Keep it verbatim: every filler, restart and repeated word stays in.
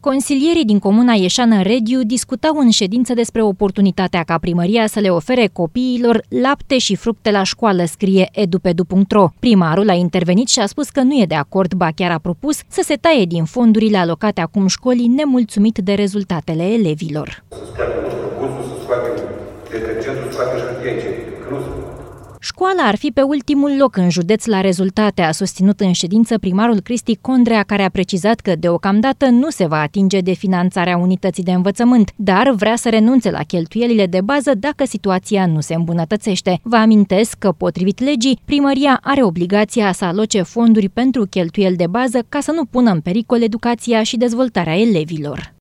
Consilierii din comuna Ieșană-Rediu discutau în ședință despre oportunitatea ca primăria să le ofere copiilor lapte și fructe la școală, scrie edupedu punct ro. Primarul a intervenit și a spus că nu e de acord, ba chiar a propus să se taie din fondurile alocate acum școlii, nemulțumit de rezultatele elevilor. Școala ar fi pe ultimul loc în județ la rezultate, a susținut în ședință primarul Cristi Condrea, care a precizat că deocamdată nu se va atinge de finanțarea unității de învățământ, dar vrea să renunțe la cheltuielile de bază dacă situația nu se îmbunătățește. Vă amintesc că, potrivit legii, primăria are obligația să aloce fonduri pentru cheltuieli de bază ca să nu pună în pericol educația și dezvoltarea elevilor.